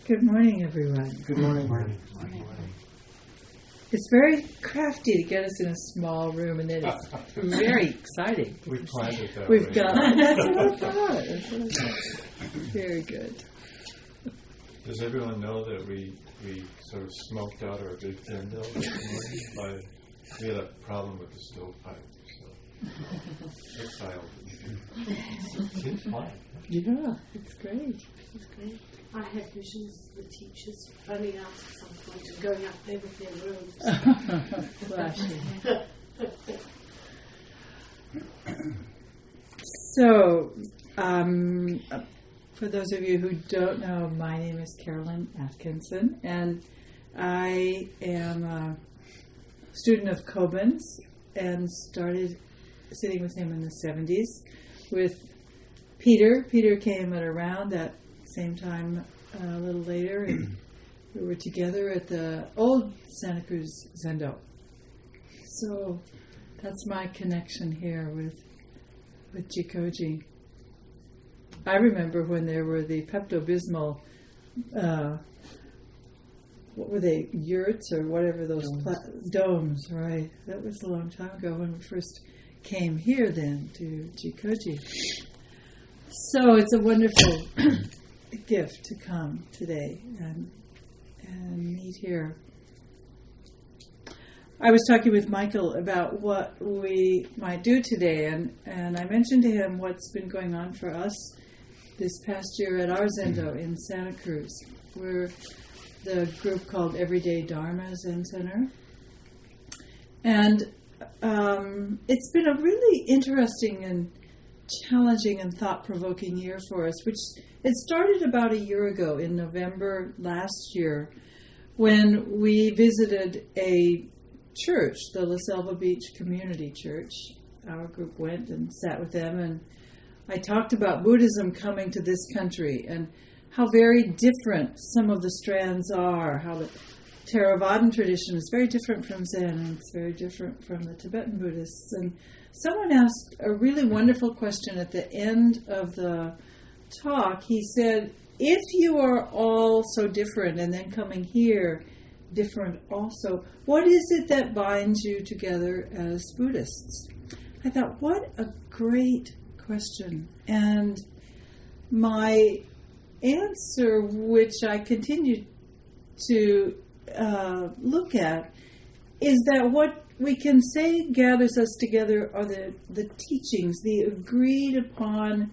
Good morning, everyone. Good morning. It's very crafty to get us in a small room, and it is very exciting. We planned it that We've way. got. That's what I thought. Very good. Does everyone know that we sort of smoked out our big window this morning? We had a problem with the stovepipe, so it failed. It's fine. Yeah, it's great. It's great. I had visions of the teachers running out at some point and going up there with their robes. Flashing. So, for those of you who don't know, my name is Carolyn Atkinson, and I am a student of Koblenz and started sitting with him in the 70s with Peter. Peter came at around that same time a little later, and we were together at the old Santa Cruz Zendo. So that's my connection here with Jikoji. I remember when there were the Pepto-Bismol, what were they, yurts or whatever those domes, right? That was a long time ago when we first came here then to Jikoji. So it's a wonderful gift to come today and meet here. I was talking with Michael about what we might do today, and I mentioned to him what's been going on for us this past year at our Zendo in Santa Cruz. We're the group called Everyday Dharma Zen Center. And it's been a really interesting and challenging and thought-provoking year for us, which it started about a year ago in November last year when we visited a church, the La Selva Beach Community Church. Our group went and sat with them, and I talked about Buddhism coming to this country and how very different some of the strands are, how the Theravadan tradition is very different from Zen, and it's very different from the Tibetan Buddhists. And someone asked a really wonderful question at the end of the talk. He said, if you are all so different and then coming here different also, what is it that binds you together as Buddhists? I thought, what a great question. And my answer, which I continue to look at, is that what we can say gathers us together are the teachings, the agreed upon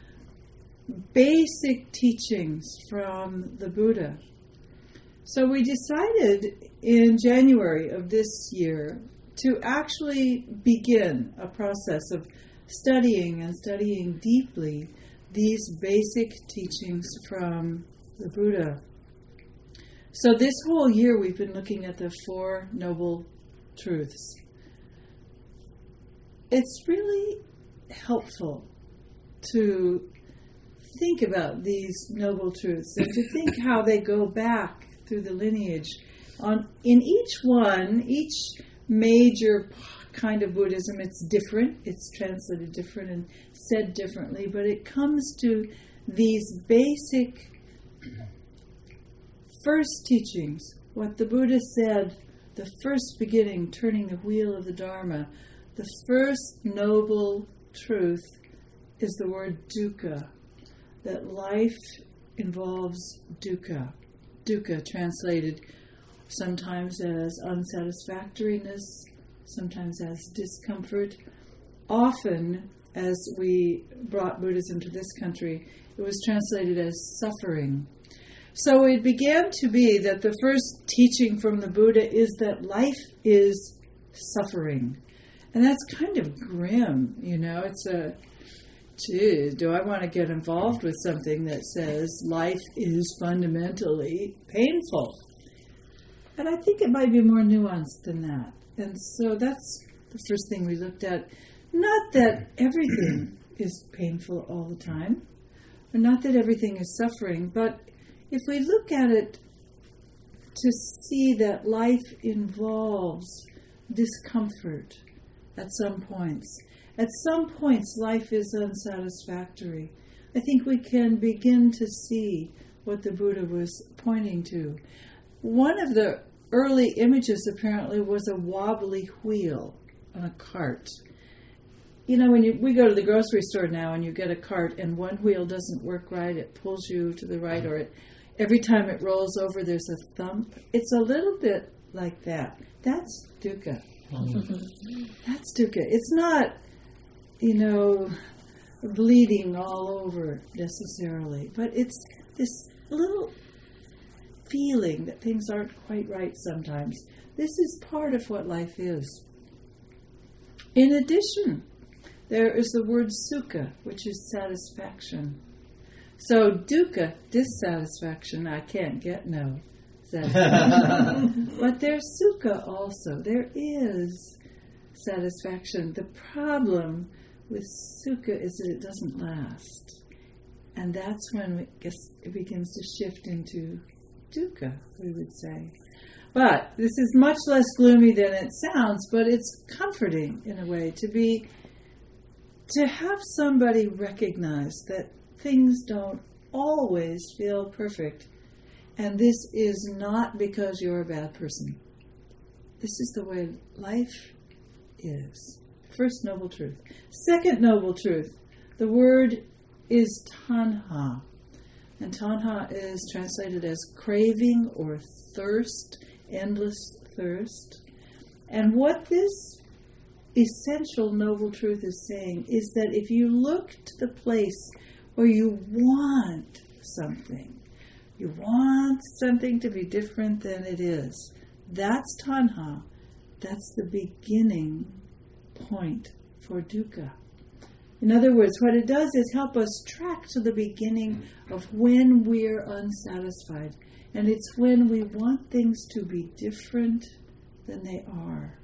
basic teachings from the Buddha. So we decided in January of this year to actually begin a process of studying deeply these basic teachings from the Buddha. So this whole year we've been looking at the Four Noble Truths. It's really helpful to think about these noble truths and to think how they go back through the lineage. In each major kind of Buddhism, it's different, it's translated different and said differently, but it comes to these basic first teachings, what the Buddha said, the first beginning, turning the wheel of the Dharma. The first noble truth is the word dukkha, that life involves dukkha. Dukkha translated sometimes as unsatisfactoriness, sometimes as discomfort. Often, as we brought Buddhism to this country, it was translated as suffering. So it began to be that the first teaching from the Buddha is that life is suffering. And that's kind of grim, you know. It's geez, do I want to get involved with something that says life is fundamentally painful? And I think it might be more nuanced than that. And so that's the first thing we looked at. Not that everything is painful all the time, or not that everything is suffering, but if we look at it to see that life involves discomfort at some points. At some points, life is unsatisfactory. I think we can begin to see what the Buddha was pointing to. One of the early images apparently was a wobbly wheel on a cart. You know, when we go to the grocery store now and you get a cart and one wheel doesn't work right, it pulls you to the right, or every time it rolls over there's a thump. It's a little bit like that. That's dukkha. That's dukkha. It's not, bleeding all over necessarily, but it's this little feeling that things aren't quite right sometimes. This is part of what life is. In addition, there is the word sukha, which is satisfaction. So dukkha, dissatisfaction, I can't get no satisfaction. But there's sukha also. There is satisfaction. The problem with sukha is that it doesn't last. And that's when it begins to shift into dukkha, we would say. But this is much less gloomy than it sounds, but it's comforting in a way to have somebody recognize that things don't always feel perfect. And this is not because you're a bad person. This is the way life is. First noble truth. Second noble truth, the word is tanha. And tanha is translated as craving or thirst, endless thirst. And what this essential noble truth is saying is that if you look to the place where you want something to be different than it is, that's tanha. That's the beginning point for dukkha. In other words, what it does is help us track to the beginning of when we're unsatisfied. And it's when we want things to be different than they are.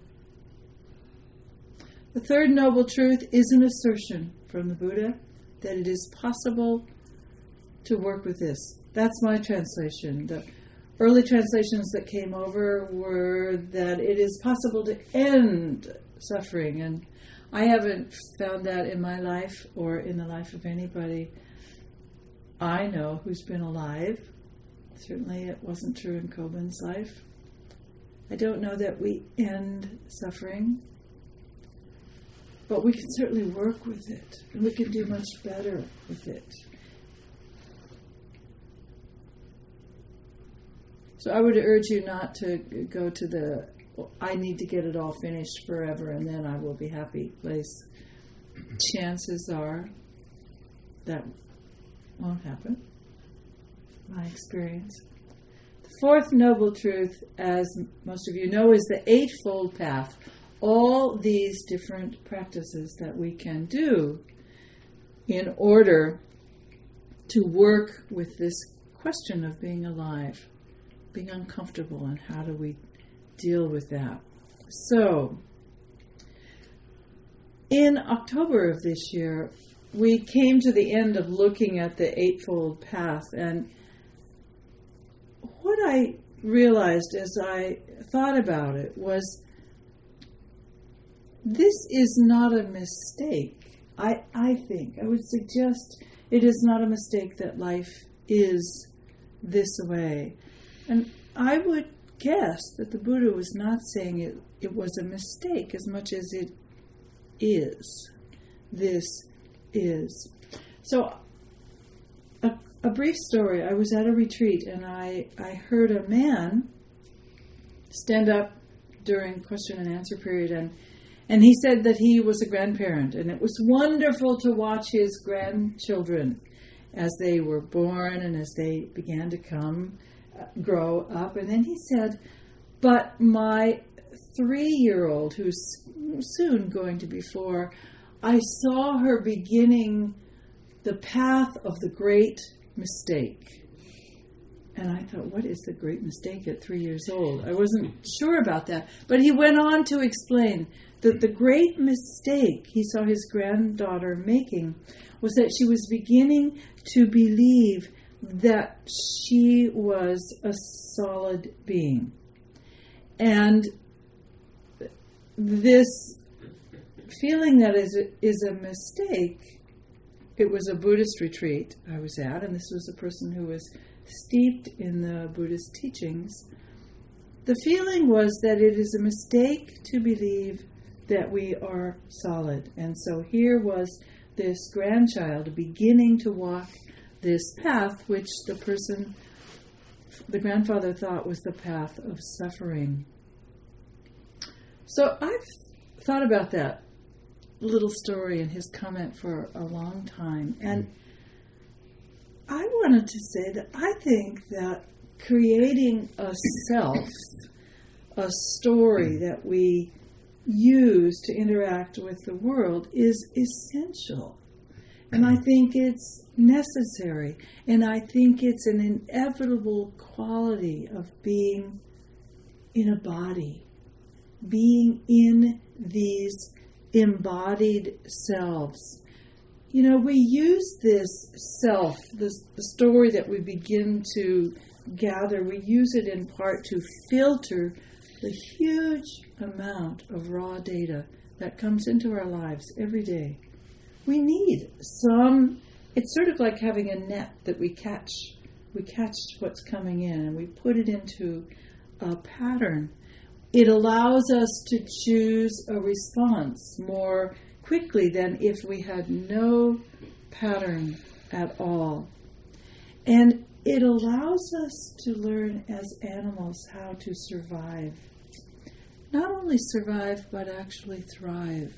The third noble truth is an assertion from the Buddha that it is possible to work with this. That's my translation. The early translations that came over were that it is possible to end suffering, and I haven't found that in my life or in the life of anybody I know who's been alive. Certainly it wasn't true in Kobin's life. I don't know that we end suffering, but we can certainly work with it, and we can do much better with it. So I would urge you not to go to I need to get it all finished forever and then I will be happy place. Chances are that won't happen. My experience. The fourth noble truth, as most of you know, is the Eightfold Path. All these different practices that we can do in order to work with this question of being alive, being uncomfortable, and how do we deal with that. So, in October of this year, we came to the end of looking at the Eightfold Path, and what I realized as I thought about it was this is not a mistake. I think, I would suggest it is not a mistake that life is this way. And I would guess that the Buddha was not saying it was a mistake as much as it is. This is. So, a brief story. I was at a retreat and I heard a man stand up during question and answer period, and he said that he was a grandparent, and it was wonderful to watch his grandchildren as they were born and as they began to grow up. And then he said, but my 3-year-old, who's soon going to be 4, I saw her beginning the path of the great mistake. And I thought, what is the great mistake at 3 years old? I wasn't sure about that. But he went on to explain that the great mistake he saw his granddaughter making was that she was beginning to believe that she was a solid being. And this feeling that is a mistake, it was a Buddhist retreat I was at, and this was a person who was steeped in the Buddhist teachings, the feeling was that it is a mistake to believe that we are solid. And so here was this grandchild beginning to walk this path, which the grandfather thought was the path of suffering. So I've thought about that little story and his comment for a long time. And I wanted to say that I think that creating a self, a story that we use to interact with the world is essential. And I think it's necessary. And I think it's an inevitable quality of being in a body, being in these embodied selves. You know, we use this self, the story that we begin to gather, we use it in part to filter the huge amount of raw data that comes into our lives every day. We need it's sort of like having a net that we catch what's coming in and we put it into a pattern. It allows us to choose a response more quickly than if we had no pattern at all. And it allows us to learn as animals how to survive. Not only survive, but actually thrive.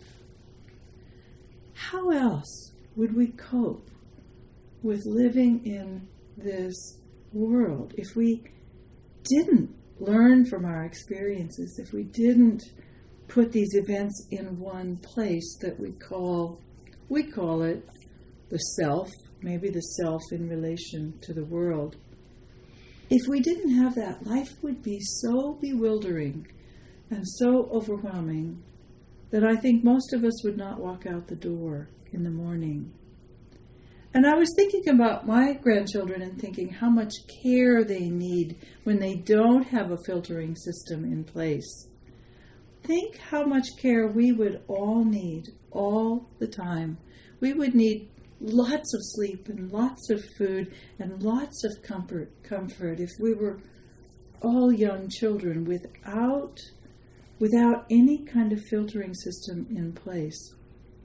How else would we cope with living in this world if we didn't learn from our experiences, if we didn't put these events in one place that we call it the self, maybe the self in relation to the world. If we didn't have that, life would be so bewildering and so overwhelming that I think most of us would not walk out the door in the morning. And I was thinking about my grandchildren and thinking how much care they need when they don't have a filtering system in place. Think how much care we would all need all the time. We would need lots of sleep and lots of food and lots of comfort if we were all young children without any kind of filtering system in place.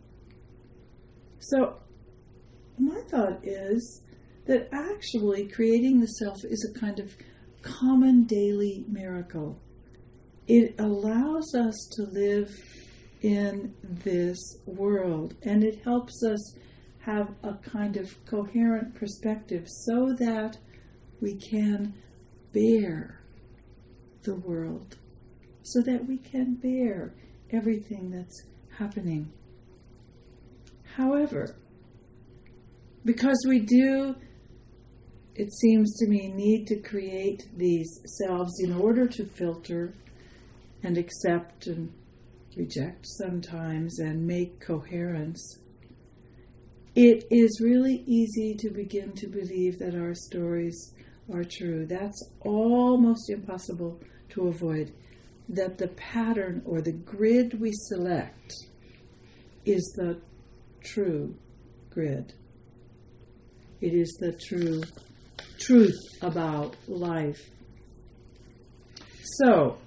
So my thought is that actually creating the self is a kind of common daily miracle. It allows us to live in this world, and it helps us have a kind of coherent perspective so that we can bear the world, so that we can bear everything that's happening. However, because we do, it seems to me, need to create these selves in order to filter and accept and reject sometimes and make coherence, it is really easy to begin to believe that our stories are true. That's almost impossible to avoid, that the pattern or the grid we select is the true grid. It is the true truth about life. So,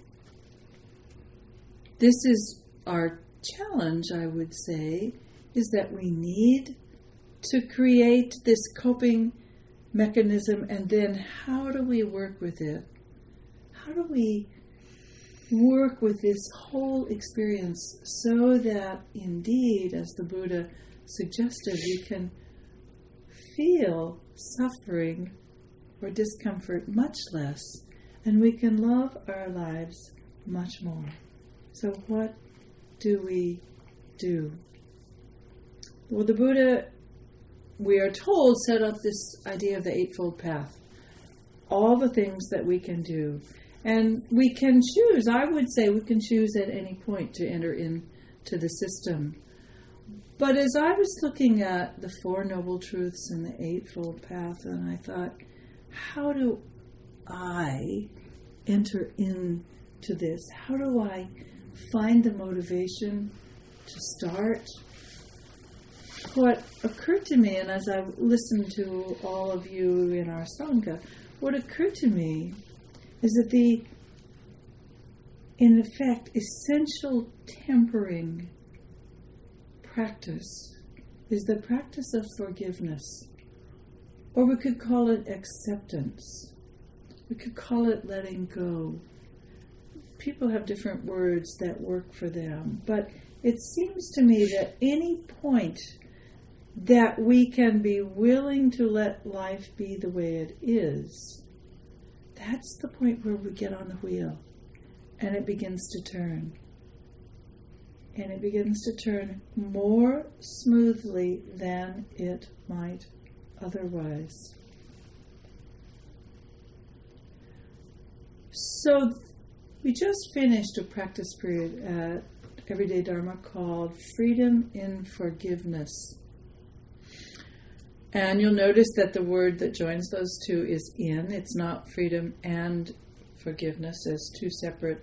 this is our challenge, I would say, is that we need to create this coping mechanism, and then how do we work with it? How do we work with this whole experience so that indeed, as the Buddha suggested, we can feel suffering or discomfort much less, and we can love our lives much more. So what do we do? Well, the Buddha, we are told, set up this idea of the Eightfold Path. All the things that we can do. And we can choose, I would say we can choose at any point to enter into the system. But as I was looking at the Four Noble Truths and the Eightfold Path, and I thought, how do I enter into this? How do I find the motivation to start? what occurred to me, and as I listened to all of you in our Sangha, what occurred to me is that in effect, essential tempering practice is the practice of forgiveness. Or we could call it acceptance. We could call it letting go. People have different words that work for them, but it seems to me that any point that we can be willing to let life be the way it is, that's the point where we get on the wheel and it begins to turn. And it begins to turn more smoothly than it might otherwise. So we just finished a practice period at Everyday Dharma called Freedom in Forgiveness. And you'll notice that the word that joins those two is in. It's not freedom and forgiveness as two separate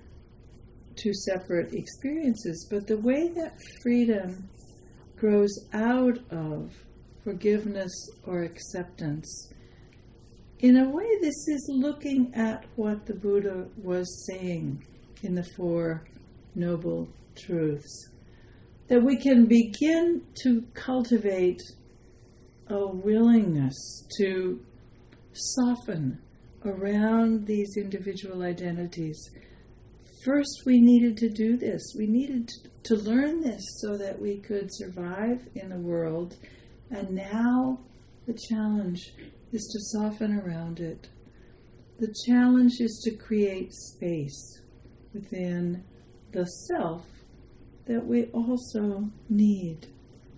experiences. But the way that freedom grows out of forgiveness or acceptance, in a way this is looking at what the Buddha was saying in the Four Noble Truths. That we can begin to cultivate a willingness to soften around these individual identities. First, we needed to do this. We needed to learn this so that we could survive in the world. And now the challenge is to soften around it. The challenge is to create space within the self that we also need.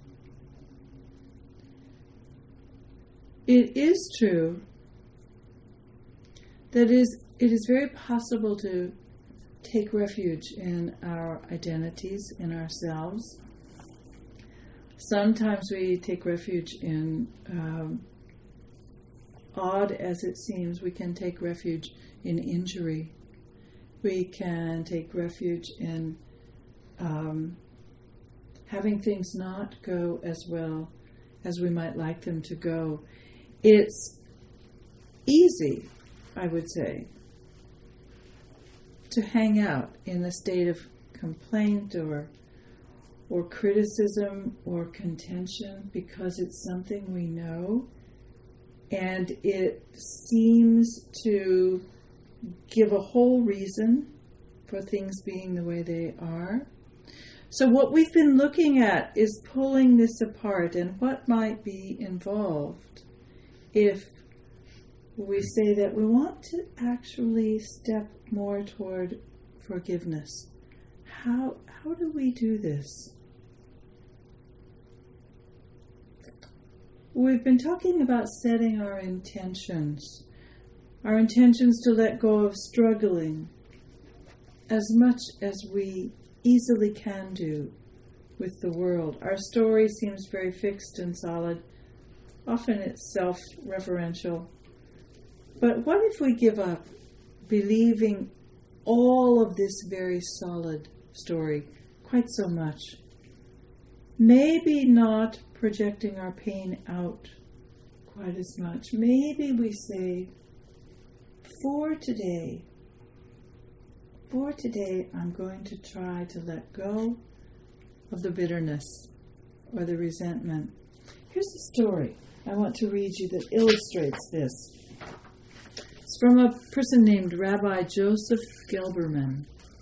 It is true that it is very possible to take refuge in our identities, in ourselves. Sometimes we take refuge in, odd as it seems, we can take refuge in injury. We can take refuge in having things not go as well as we might like them to go. It's easy, I would say, to hang out in a state of complaint or criticism or contention because it's something we know and it seems to give a whole reason for things being the way they are. So what we've been looking at is pulling this apart and what might be involved if we say that we want to actually step more toward forgiveness. How do we do this? We've been talking about setting our intentions to let go of struggling as much as we easily can do with the world. Our story seems very fixed and solid. Often it's self-referential. But what if we give up believing all of this very solid story quite so much? Maybe not projecting our pain out quite as much. Maybe we say, for today, I'm going to try to let go of the bitterness or the resentment. Here's a story I want to read you that illustrates this. It's from a person named Rabbi Joseph Gelberman.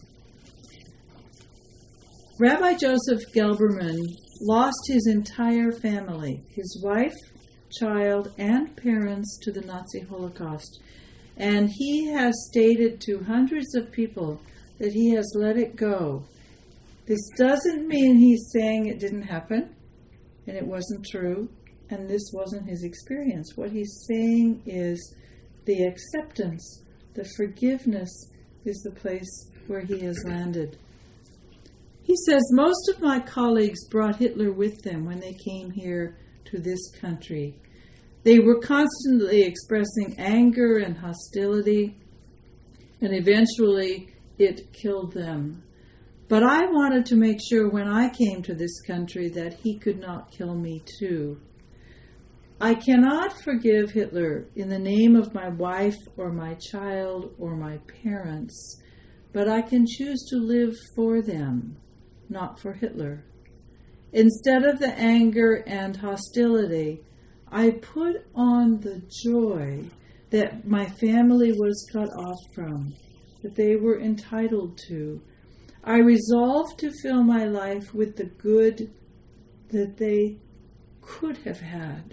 Rabbi Joseph Gelberman lost his entire family, his wife, child, and parents to the Nazi Holocaust. And he has stated to hundreds of people that he has let it go. This doesn't mean he's saying it didn't happen, and it wasn't true, and this wasn't his experience. What he's saying is the acceptance, the forgiveness is the place where he has landed. He says, most of my colleagues brought Hitler with them when they came here to this country. They were constantly expressing anger and hostility, and eventually it killed them. But I wanted to make sure when I came to this country that he could not kill me too. I cannot forgive Hitler in the name of my wife or my child or my parents, but I can choose to live for them, not for Hitler. Instead of the anger and hostility, I put on the joy that my family was cut off from, that they were entitled to. I resolved to fill my life with the good that they could have had,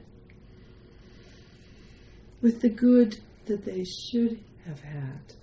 with the good that they should have had.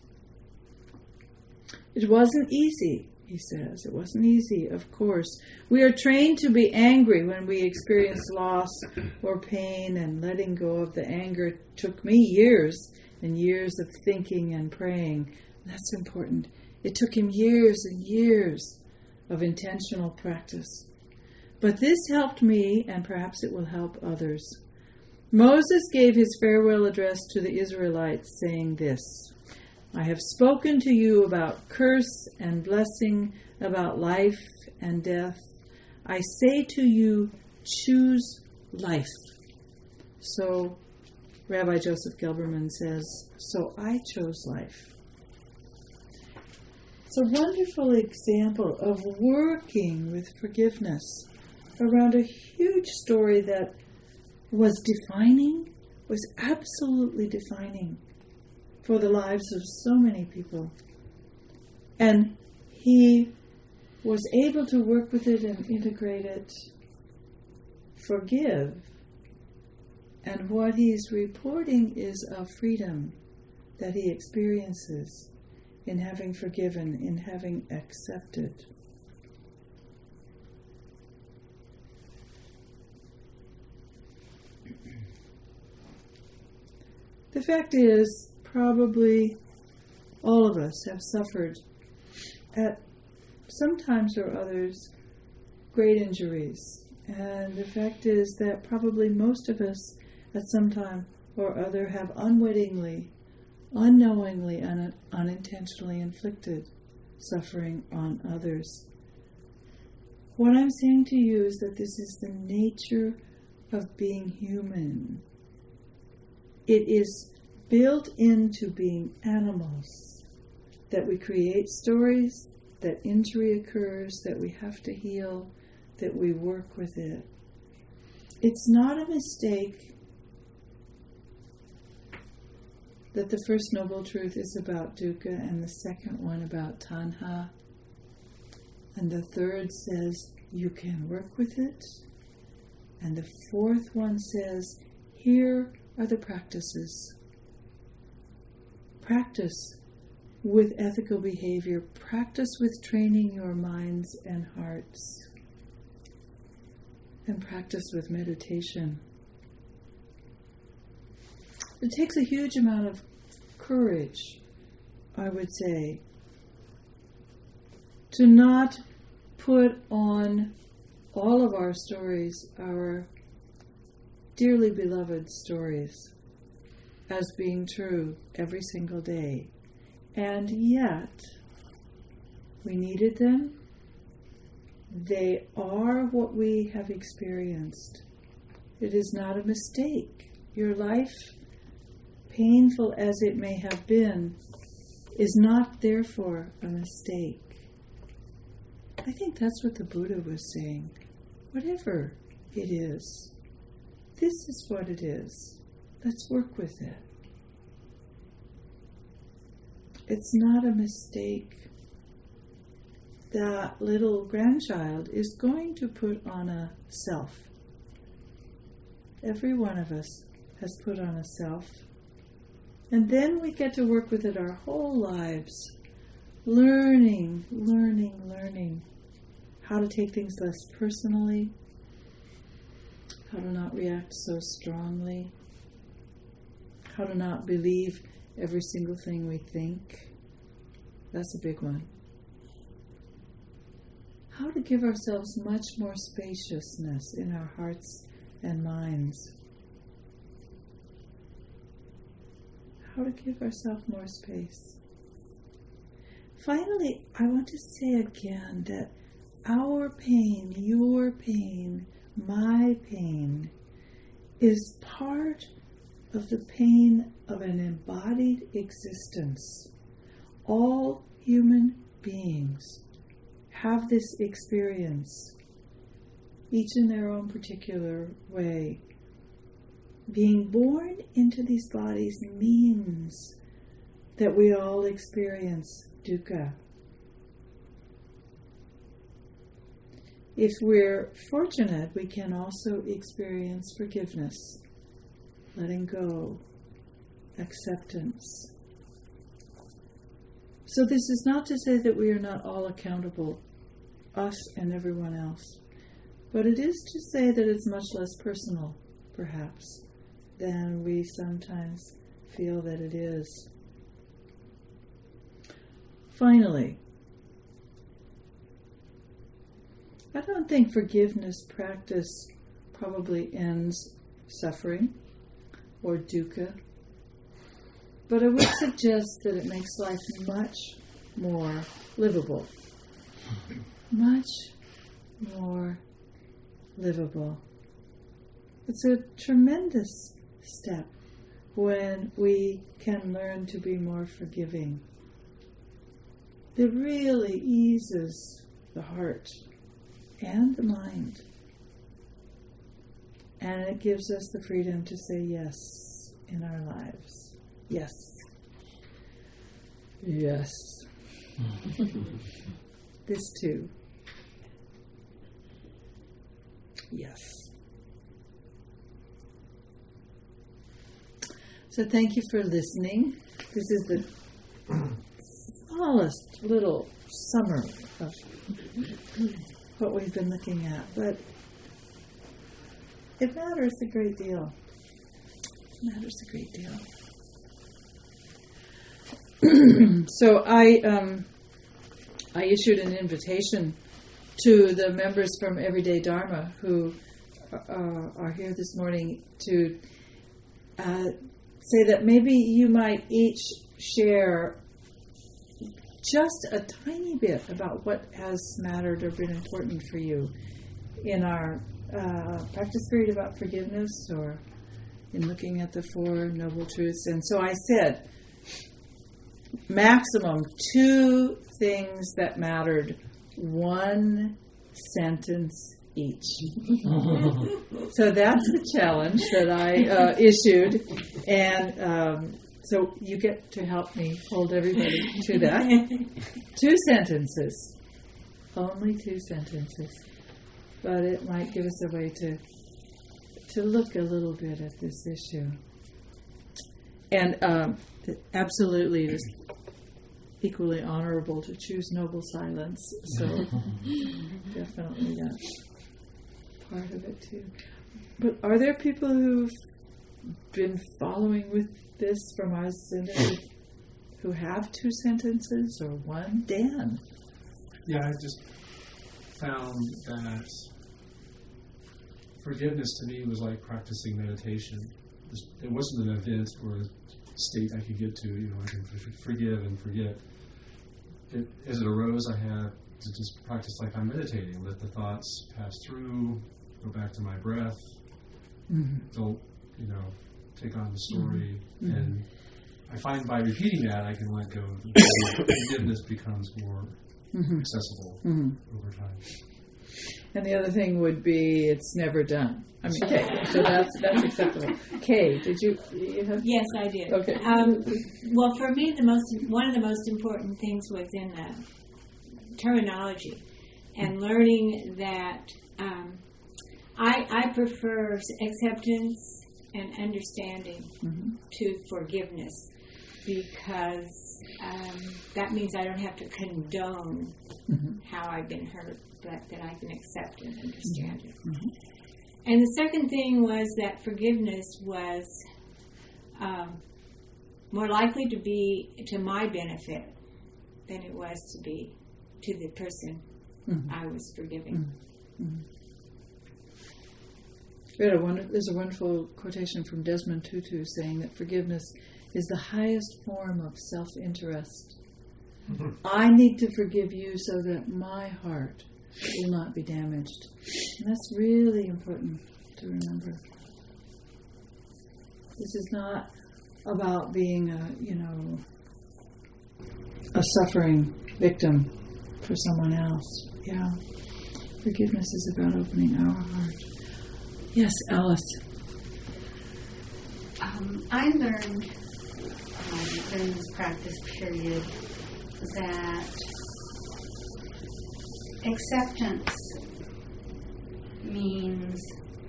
It wasn't easy, he says. It wasn't easy, of course. We are trained to be angry when we experience loss or pain, and letting go of the anger took me years and years of thinking and praying. That's important. It took him years and years of intentional practice. But this helped me, and perhaps it will help others. Moses gave his farewell address to the Israelites, saying this: I have spoken to you about curse and blessing, about life and death. I say to you, choose life. So Rabbi Joseph Gelberman says, so I chose life. It's a wonderful example of working with forgiveness around a huge story that was absolutely defining for the lives of so many people. And he was able to work with it and integrate it, forgive. And what he's reporting is a freedom that he experiences in having forgiven, in having accepted. The fact is, probably all of us have suffered at some times or others great injuries. And the fact is that probably most of us at some time or other have unwittingly, unknowingly, and unintentionally inflicted suffering on others. What I'm saying to you is that this is the nature of being human. It is built into being animals, that we create stories, that injury occurs, that we have to heal, that we work with it. It's not a mistake that the first noble truth is about dukkha and the second one about tanha. And the third says you can work with it. And the fourth one says here are the practices. Practice with ethical behavior. Practice with training your minds and hearts. And practice with meditation. It takes a huge amount of courage, I would say, to not put on all of our stories, our dearly beloved stories, as being true every single day. And yet, we needed them. They are what we have experienced. It is not a mistake. Your life, painful as it may have been, is not therefore a mistake. I think that's what the Buddha was saying. Whatever it is, this is what it is. Let's work with it. It's not a mistake. That little grandchild is going to put on a self. Every one of us has put on a self. And then we get to work with it our whole lives. Learning how to take things less personally, how to not react so strongly, how to not believe every single thing we think. That's a big one. How to give ourselves much more spaciousness in our hearts and minds. How to give ourselves more space. Finally, I want to say again that our pain, your pain, my pain, is part of the pain of an embodied existence. All human beings have this experience, each in their own particular way. Being born into these bodies means that we all experience dukkha. If we're fortunate, we can also experience forgiveness, letting go, acceptance. So this is not to say that we are not all accountable, us and everyone else, but it is to say that it's much less personal, perhaps, than we sometimes feel that it is. Finally, I don't think forgiveness practice probably ends suffering or dukkha, but I would suggest that it makes life much more livable. Much more livable. It's a tremendous step when we can learn to be more forgiving. It really eases the heart and the mind. And it gives us the freedom to say yes in our lives. Yes. Yes. This too. Yes. So thank you for listening. This is the smallest little summary of what we've been looking at, but it matters a great deal. It matters a great deal. So I issued an invitation to the members from Everyday Dharma who are here this morning to say that maybe you might each share just a tiny bit about what has mattered or been important for you in our practice period about forgiveness or in looking at the Four Noble Truths. And so I said, maximum 2 things that mattered, 1 sentence each. So that's the challenge that I issued, and so you get to help me hold everybody to that. 2 sentences, only 2 sentences, but it might give us a way to look a little bit at this issue. And absolutely, it is equally honorable to choose noble silence. So definitely that's part of it too. But are there people who've been following with this from our Zen who have 2 sentences or 1? Dan? Yeah, I just found that forgiveness to me was like practicing meditation. It wasn't an event or a state I could get to, I can forgive and forget. As it arose, I had to just practice like I'm meditating, let the thoughts pass through, go back to my breath, don't, take on the story. Mm-hmm. And I find by repeating that, I can let go. Forgiveness becomes more accessible over time. And the other thing would be it's never done. I mean, okay, so that's acceptable. Kay, did you have? Yes, I did. Okay. Well, for me, one of the most important things was in the terminology and learning that I prefer acceptance and understanding to forgiveness, because that means I don't have to condone how I've been hurt, but that I can accept and understand it. And the second thing was that forgiveness was more likely to be to my benefit than it was to be to the person I was forgiving. There's a wonderful quotation from Desmond Tutu saying that forgiveness is the highest form of self-interest. I need to forgive you so that my heart will not be damaged. And that's really important to remember. This is not about being a suffering victim for someone else. Yeah. Forgiveness is about opening our heart. Yes, Alice. I learned during this practice period that acceptance means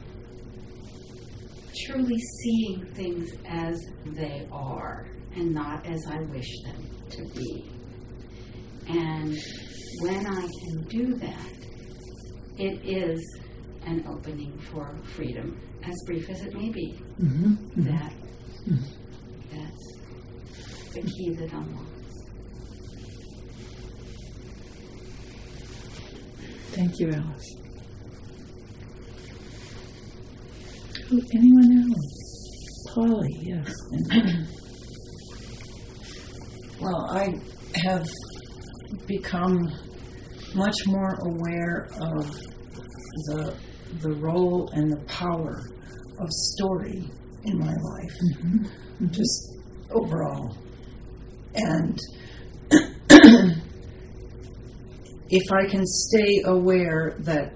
truly seeing things as they are and not as I wish them to be. And when I can do that, it is an opening for freedom, as brief as it may be. Mm-hmm. That's the key that unlocks. Thank you, Alice. Anyone else? Polly, yes. Well, I have become much more aware of the role and the power of story in my life, just overall. And if I can stay aware that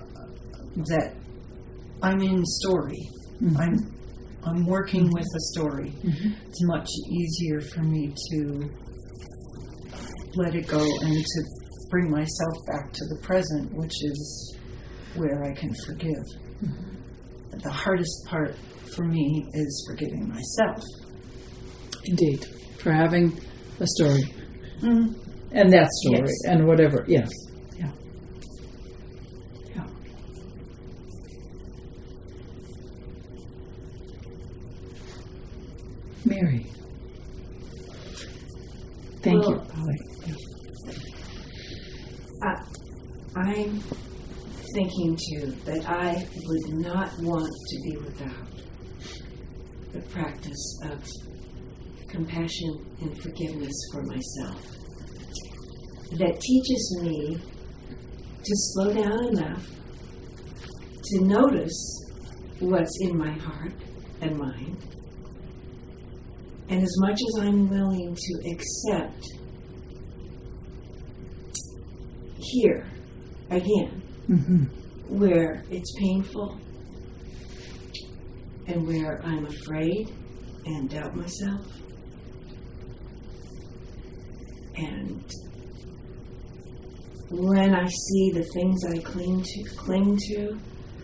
I'm in story, I'm working with a story, it's much easier for me to let it go and to bring myself back to the present, which is where I can forgive. The hardest part for me is forgiving myself. Indeed. For having a story. And that story. Yes. And whatever. Yes. Yeah. Yeah. Mary. Thank you, Polly. I'm thinking too that I would not want to be without the practice of compassion and forgiveness for myself that teaches me to slow down enough to notice what's in my heart and mind, and as much as I'm willing to accept here again, where it's painful and where I'm afraid and doubt myself, and when I see the things I cling to,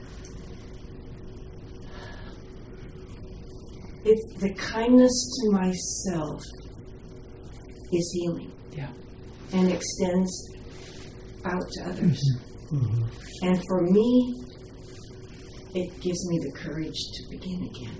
it's the kindness to myself is healing, and extends out to others. And for me, it gives me the courage to begin again.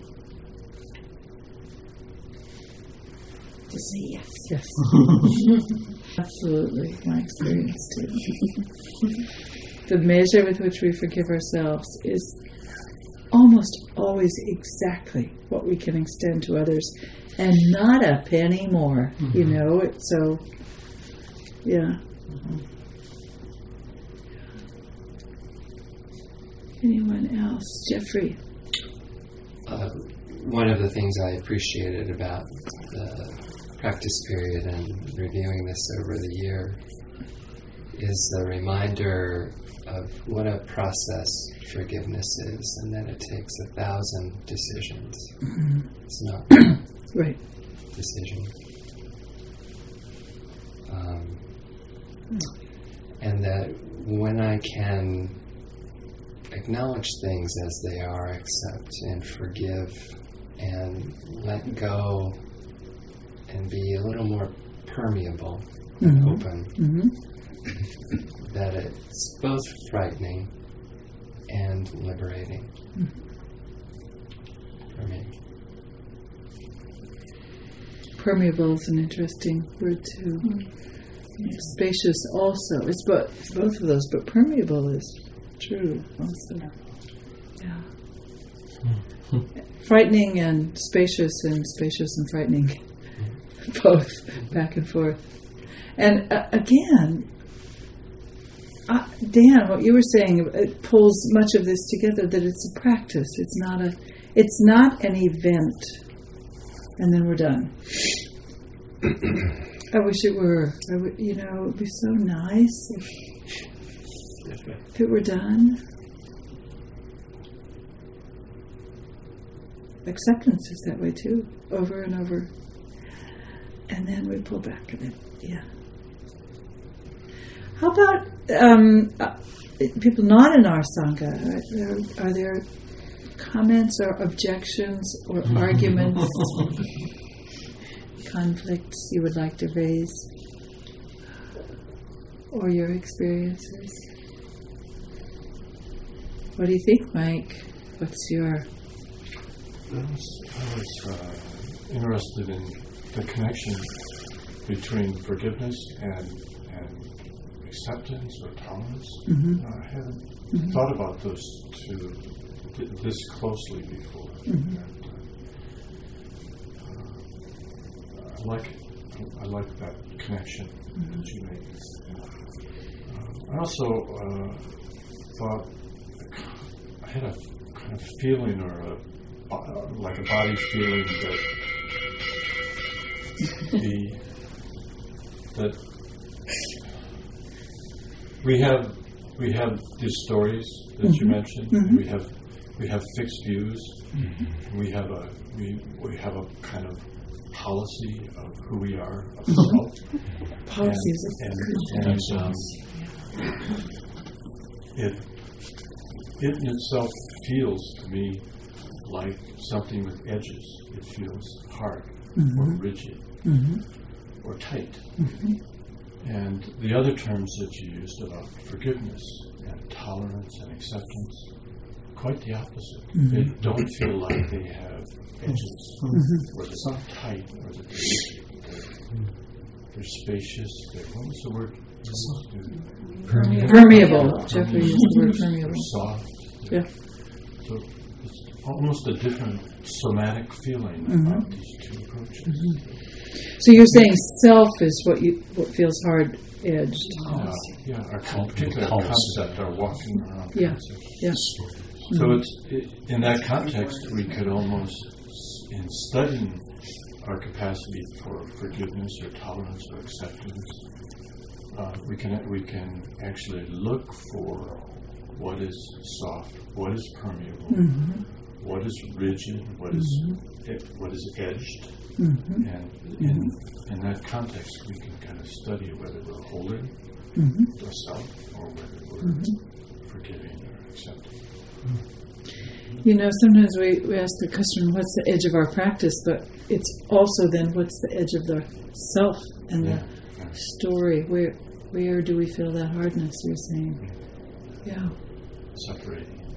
To say yes. Yes. Absolutely. My experience too. The measure with which we forgive ourselves is almost always exactly what we can extend to others, and not a penny more. You know, it's so, yeah. Anyone else? Jeffrey? One of the things I appreciated about the practice period and reviewing this over the year is the reminder of what a process forgiveness is, and that it takes 1,000 decisions. It's not right decision. And that when I can acknowledge things as they are, accept and forgive and let go and be a little more permeable and open, that it's both frightening and liberating for me. Permeable is an interesting word too. Spacious also. It's both of those, but permeable is true also. Yeah. Frightening and spacious and frightening. Both, back and forth. And again, Dan, what you were saying, it pulls much of this together, that it's a practice. It's not an event, and then we're done. I wish it were. It would be so nice if it were done. Acceptance is that way too, over and over. And then we pull back a bit. Yeah. How about people not in our Sangha? Are there comments or objections or arguments, conflicts you would like to raise? Or your experiences? What do you think, Mike? What's your... I was interested in the connection between forgiveness and acceptance or tolerance. I haven't thought about those two this closely before. And, I like that connection that you make. I also thought I had a kind of feeling, or like a body feeling, that we have these stories that you mentioned. We have fixed views. We have a kind of policy of who we are, of self. Policies it in itself feels to me like something with edges. It feels hard or rigid or tight. And the other terms that you used about forgiveness and tolerance and acceptance, quite the opposite. They don't feel like they have edges, or they're not tight, or they're spacious. What was the word? Permeable. Jeffrey used the word permeable. Soft. Yeah. So it's almost a different somatic feeling about these two approaches. So you're saying self is what feels hard-edged. Yeah, our particular concept, our walking around concept. Yeah. So in that context, we could almost, in studying our capacity for forgiveness or tolerance or acceptance, we can actually look for what is soft, what is permeable, what is rigid, what is edged, and in that context, we can kind of study whether we're holding the self or whether we're forgiving or accepting. Sometimes we ask the question, what's the edge of our practice? But it's also then, what's the edge of the self and the story? Where do we feel that hardness, you're saying? Yeah. Separating.